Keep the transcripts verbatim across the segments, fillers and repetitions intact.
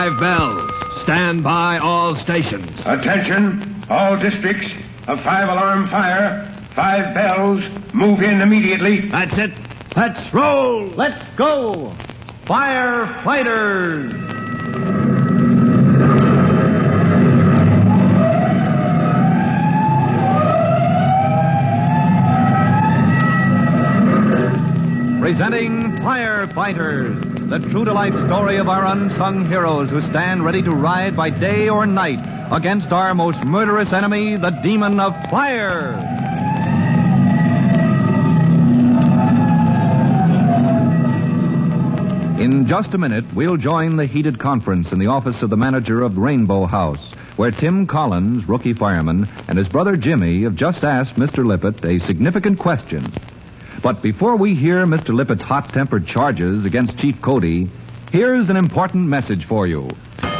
Five bells. Stand by all stations. Attention, all districts. A five-alarm fire. Five bells. Move in immediately. That's it. Let's roll. Let's go. Firefighters. Presenting Firefighters, the true-to-life story of our unsung heroes who stand ready to ride by day or night against our most murderous enemy, the demon of fire. In just a minute, we'll join the heated conference in the office of the manager of Rainbow House, where Tim Collins, rookie fireman, and his brother Jimmy have just asked Mister Lippett a significant question. But before we hear Mister Lippett's hot-tempered charges against Chief Cody, here's an important message for you.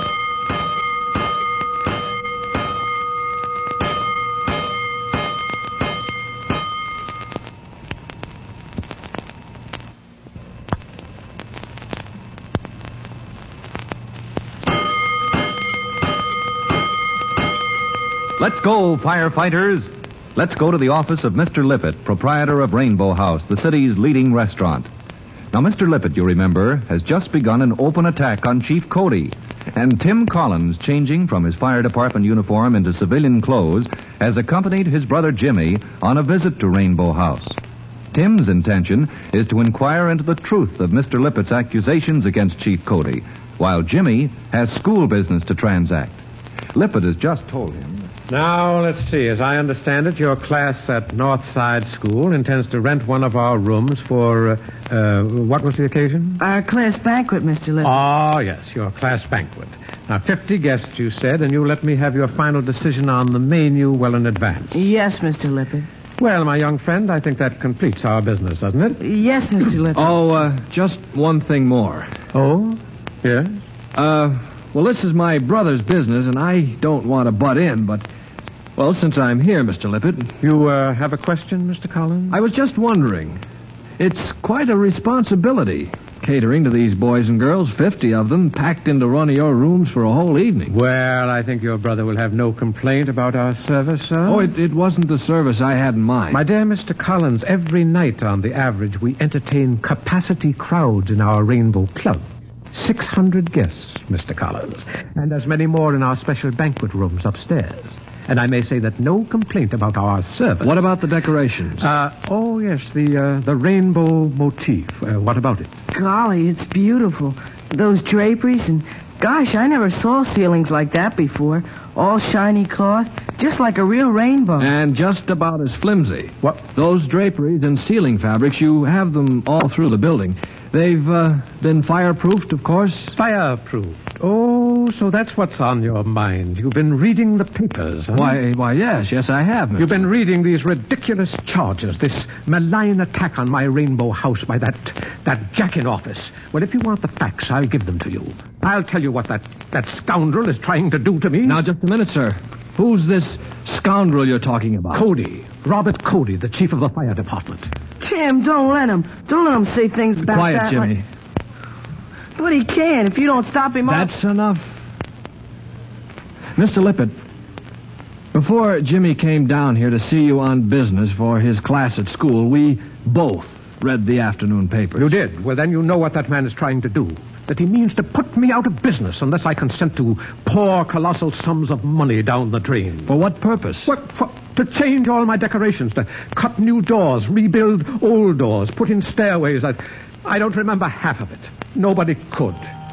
Let's go, firefighters. Let's go to the office of Mister Lippett, proprietor of Rainbow House, the city's leading restaurant. Now, Mister Lippett, you remember, has just begun an open attack on Chief Cody. And Tim Collins, changing from his fire department uniform into civilian clothes, has accompanied his brother Jimmy on a visit to Rainbow House. Tim's intention is to inquire into the truth of Mister Lippett's accusations against Chief Cody, while Jimmy has school business to transact. Lippett has just told him... Now, let's see. As I understand it, your class at Northside School intends to rent one of our rooms for, uh, uh, what was the occasion? Our class banquet, Mister Lippett. Oh, yes, your class banquet. Now, fifty guests, you said, and you let me have your final decision on the menu well in advance. Yes, Mister Lippett. Well, my young friend, I think that completes our business, doesn't it? Yes, Mister Lippett. Oh, uh, just one thing more. Oh? Yes? Uh, well, this is my brother's business, and I don't want to butt in, but... Well, since I'm here, Mister Lippett... You uh, have a question, Mister Collins? I was just wondering. It's quite a responsibility, catering to these boys and girls, fifty of them, packed into one of your rooms for a whole evening. Well, I think your brother will have no complaint about our service, sir. Oh, it, it wasn't the service I had in mind. My dear Mister Collins, every night on the average, we entertain capacity crowds in our Rainbow Club. Six hundred guests, Mister Collins, and as many more in our special banquet rooms upstairs. And I may say that no complaint about our service. What about the decorations? Uh, oh, yes, the uh, the rainbow motif. Uh, what about it? Golly, it's beautiful. Those draperies and... Gosh, I never saw ceilings like that before. All shiny cloth, just like a real rainbow. And just about as flimsy. What? Those draperies and ceiling fabrics, you have them all through the building. They've uh, been fireproofed, of course. Fireproofed? Oh, so that's what's on your mind. You've been reading the papers, huh? Why, why, yes, yes, I have, Mister You've been reading these ridiculous charges, this malign attack on my Rainbow House by that that Jack in office. Well, if you want the facts, I'll give them to you. I'll tell you what that, that scoundrel is trying to do to me. Now, just a minute, sir. Who's this scoundrel you're talking about? Cody. Robert Cody, the chief of the fire department. Tim, don't let him. Don't let him say things about Quiet, that. Jimmy. Like... But he can if you don't stop him. That's up. Enough. Mister Lippett, before Jimmy came down here to see you on business for his class at school, we both read the afternoon paper. You did? Well, then you know what that man is trying to do. That he means to put me out of business unless I consent to pour colossal sums of money down the drain. For what purpose? What, for, to change all my decorations, to cut new doors, rebuild old doors, put in stairways. I, I don't remember half of it. Nobody could.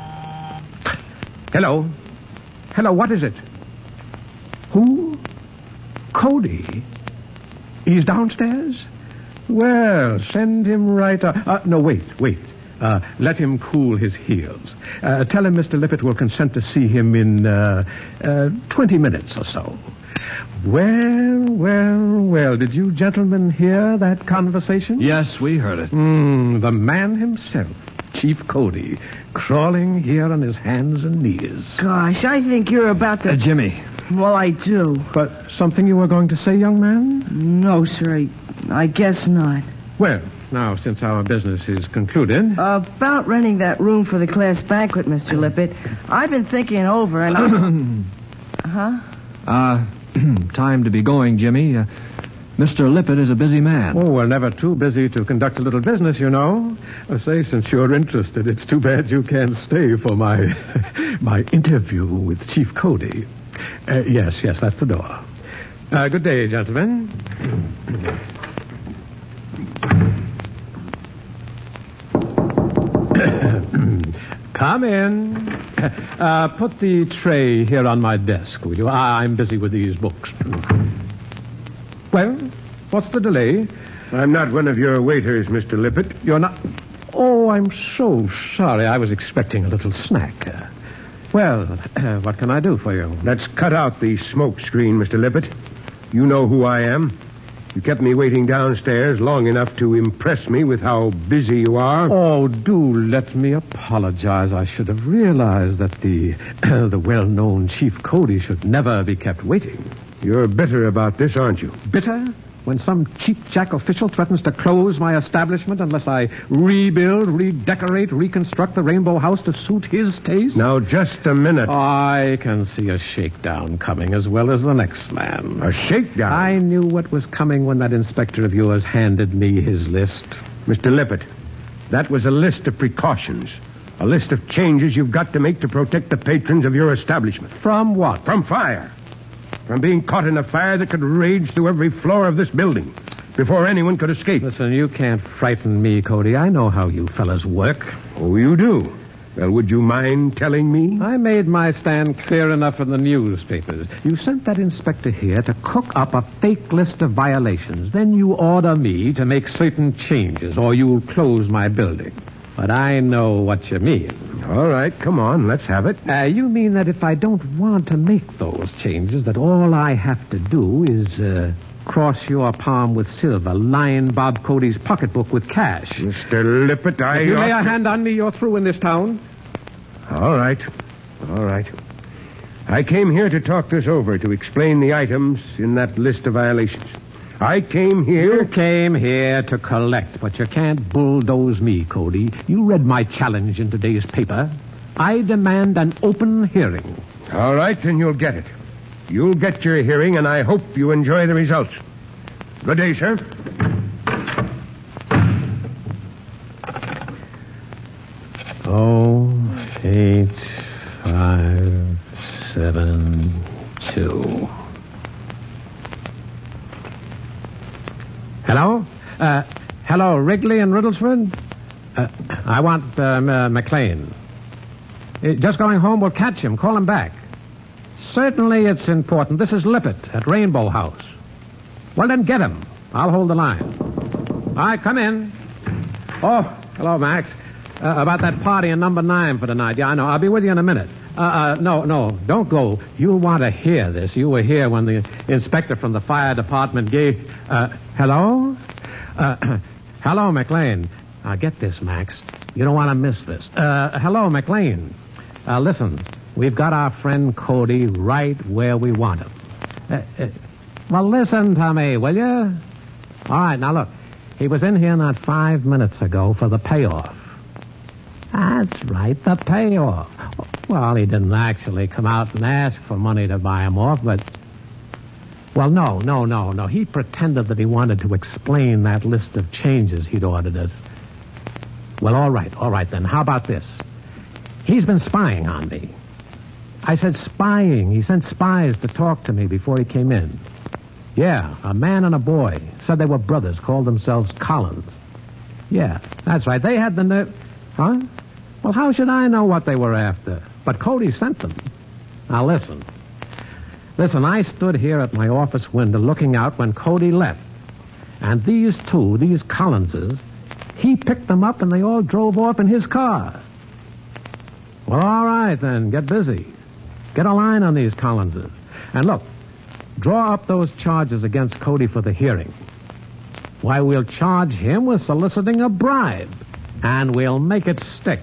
Hello? Hello, what is it? Who? Cody? He's downstairs? Well, send him right up. Uh, no, wait, wait. Uh, let him cool his heels. Uh, tell him Mister Lippett will consent to see him in uh, uh, twenty minutes or so. Well, well, well. Did you gentlemen hear that conversation? Yes, we heard it. Mm, the man himself, Chief Cody, crawling here on his hands and knees. Gosh, I think you're about to... Uh, Jimmy. Well, I do. But something you were going to say, young man? No, sir. I, I guess not. Well, now, since our business is concluded... About renting that room for the class banquet, Mister Lippett. I've been thinking over and... I... huh? Uh, time to be going, Jimmy. Uh, Mister Lippett is a busy man. Oh, we're never too busy to conduct a little business, you know. I say, since you're interested, it's too bad you can't stay for my my interview with Chief Cody. Uh, yes, yes, that's the door. Uh, good day, gentlemen. Come in. Uh, put the tray here on my desk, will you? I- I'm busy with these books. Well, what's the delay? I'm not one of your waiters, Mister Lippett. You're not... Oh, I'm so sorry. I was expecting a little snack. Uh, well, uh, what can I do for you? Let's cut out the smoke screen, Mister Lippett. You know who I am. You kept me waiting downstairs long enough to impress me with how busy you are. Oh, do let me apologize. I should have realized that the the well-known Chief Cody should never be kept waiting. You're bitter about this, aren't you? Bitter? When some cheap-jack official threatens to close my establishment unless I rebuild, redecorate, reconstruct the Rainbow House to suit his taste? Now, just a minute. I can see a shakedown coming as well as the next man. A shakedown? I knew what was coming when that inspector of yours handed me his list. Mister Lippett, that was a list of precautions. A list of changes you've got to make to protect the patrons of your establishment. From what? From fire. From being caught in a fire that could rage through every floor of this building before anyone could escape. Listen, you can't frighten me, Cody. I know how you fellas work. Oh, you do? Well, would you mind telling me? I made my stand clear enough in the newspapers. You sent that inspector here to cook up a fake list of violations. Then you order me to make certain changes, or you'll close my building. But I know what you mean. All right, come on, let's have it. Uh, you mean that if I don't want to make those changes, that all I have to do is uh, cross your palm with silver, line Bob Cody's pocketbook with cash? Mister Lippett, I... If you lay ought a to- hand on me, you're through in this town. All right, all right. I came here to talk this over, to explain the items in that list of violations. I came here... You came here to collect, but you can't bulldoze me, Cody. You read my challenge in today's paper. I demand an open hearing. All right, then you'll get it. You'll get your hearing, and I hope you enjoy the results. Good day, sir. Oh, eight, five, seven, two. Hello? Uh, hello, Wrigley and Riddlesford? Uh, I want uh, M- uh, McLean. Uh, just going home, we'll catch him. Call him back. Certainly it's important. This is Lippett at Rainbow House. Well, then get him. I'll hold the line. All right, come in. Oh, hello, Max. Uh, about that party in number nine for tonight. Yeah, I know. I'll be with you in a minute. Uh, uh, no, no, don't go. You'll want to hear this. You were here when the inspector from the fire department gave... Uh, hello? Uh, hello, McLean. Now, get this, Max. You don't want to miss this. Uh, hello, McLean. Uh, listen, we've got our friend Cody right where we want him. Uh, uh, well, listen to me, will you? All right, now look. He was in here not five minutes ago for the payoff. That's right, the payoff. Well, he didn't actually come out and ask for money to buy him off, but... Well, no, no, no, no. He pretended that he wanted to explain that list of changes he'd ordered us. Well, all right, all right then. How about this? He's been spying on me. I said spying. He sent spies to talk to me before he came in. Yeah, a man and a boy. Said they were brothers, called themselves Collins. Yeah, that's right. They had the nerve... Huh? Well, how should I know what they were after? But Cody sent them. Now, listen. Listen, I stood here at my office window looking out when Cody left. And these two, these Collinses, he picked them up and they all drove off in his car. Well, all right, then. Get busy. Get a line on these Collinses. And look, draw up those charges against Cody for the hearing. Why, we'll charge him with soliciting a bribe. And we'll make it stick.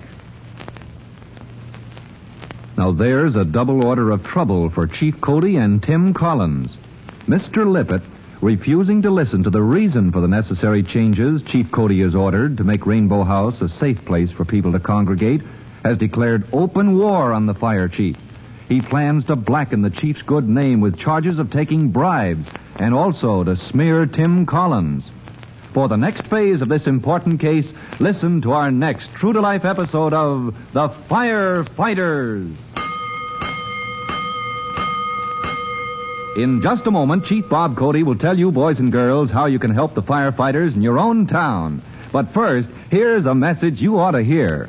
Now there's a double order of trouble for Chief Cody and Tim Collins. Mister Lippett refusing to listen to the reason for the necessary changes Chief Cody has ordered to make Rainbow House a safe place for people to congregate, has declared open war on the fire chief. He plans to blacken the chief's good name with charges of taking bribes and also to smear Tim Collins. For the next phase of this important case, listen to our next true-to-life episode of The Firefighters. In just a moment, Chief Bob Cody will tell you, boys and girls, how you can help the firefighters in your own town. But first, here's a message you ought to hear.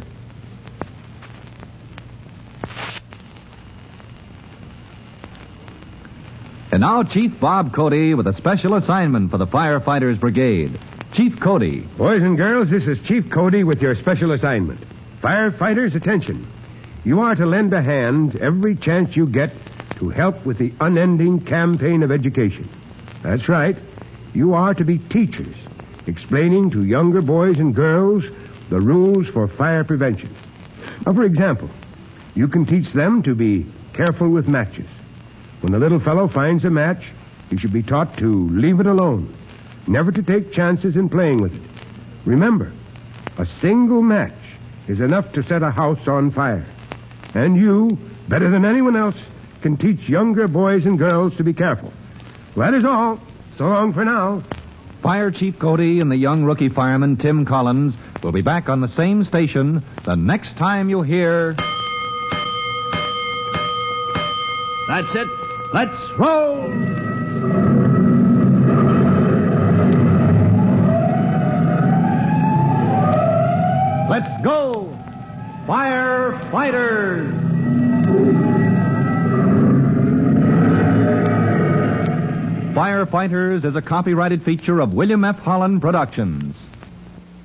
And now, Chief Bob Cody with a special assignment for the Firefighters Brigade. Chief Cody. Boys and girls, this is Chief Cody with your special assignment. Firefighters, attention. You are to lend a hand every chance you get to help with the unending campaign of education. That's right. You are to be teachers, explaining to younger boys and girls the rules for fire prevention. Now, for example, you can teach them to be careful with matches. When the little fellow finds a match, he should be taught to leave it alone, never to take chances in playing with it. Remember, a single match is enough to set a house on fire. And you, better than anyone else, can teach younger boys and girls to be careful. Well, that is all. So long for now. Fire Chief Cody and the young rookie fireman Tim Collins will be back on the same station the next time you hear... That's it. Let's roll! Let's go! Firefighters! Firefighters is a copyrighted feature of William F. Holland Productions.